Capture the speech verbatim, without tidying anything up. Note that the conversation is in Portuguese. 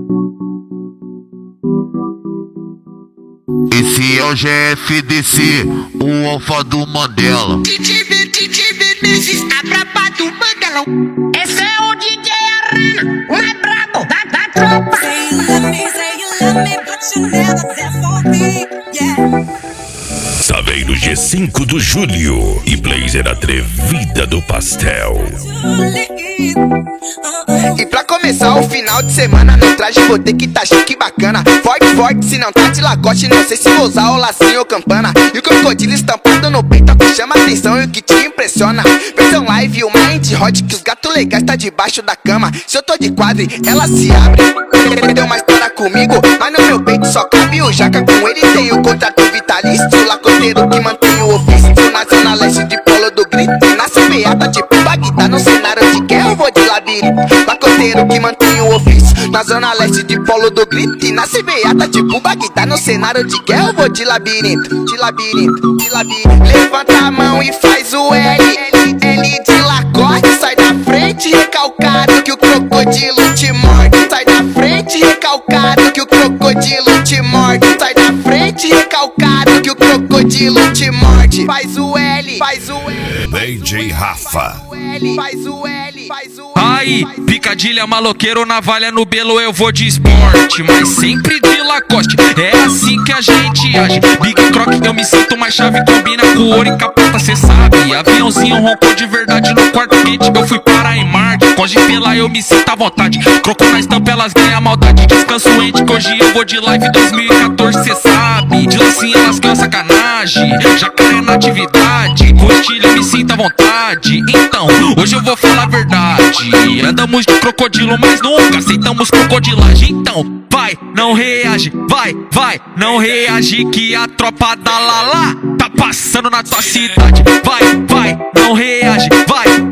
Esse é o G F D C, o alfa do Mandela. D J B, D J B, desses a braba do Mandelão. Esse é o D J Arana, o mais brabo da, da tropa. Say you love me, say you love me, but you never there for me, yeah. Saveiro G cinco do Júlio e Blazer Atrevida do Pastel. E pra começar o final de semana, no traje vou ter que tá chique bacana. Forte, forte, se não tá de lacoste, não sei se vou usar o lacinho ou campana. E o crocodilo estampado no peito, que chama atenção e o que te impressiona. Versão live, o mind hot, que os gatos legais tá debaixo da cama. Se eu tô de quadro, ela se abre. Deu uma história comigo, mas no meu peito só cabe o jaca. Com ele tem o contrato vitalício, lacoteiro que mantém o ofício. Na zona leste de Polo do Grito, nasce meada tipo Bagdá. No cenário de guerra eu vou de labirinto, lacoteiro que mantém o ofício. Na zona leste de Polo do Grito, e nasce meada tipo Bagdá. No cenário de guerra eu vou de labirinto, de labirinto, de labirinto. Levanta a mão e faz o L, L, L de lacoste. Sai da frente recalcado que o crocodilo te morde. Sai da frente recalcado que o crocodilo te morde. Sai da frente recalcado que o crocodilo te morde. Faz o L, faz o L. D J Rafa. Faz o L, faz o L. Aí, picadilha, maloqueiro, navalha no belo, eu vou de esporte, mas sempre de Lacoste. É assim que a gente age. Big Croc, eu me sinto mais chave, combina com ouro e capota, cê sabe. Aviãozinho roncou de verdade no quarto quente, eu fui para em Marte. Com pela eu me sinto à vontade. Croco na estampa, elas ganham maldade. Descanso ente, que hoje eu vou de live dois mil e quatorze, cê sabe. De lacinha elas ganham sacanagem, jacaré na atividade. Com estilo eu me sinto à vontade. Então, hoje eu vou falar a verdade. Andamos de crocodilo, mas nunca aceitamos crocodilagem. Então, vai, não reage, vai, vai, não reage, que a tropa da Lala tá passando na tua cidade. Vai, vai, não reage, vai,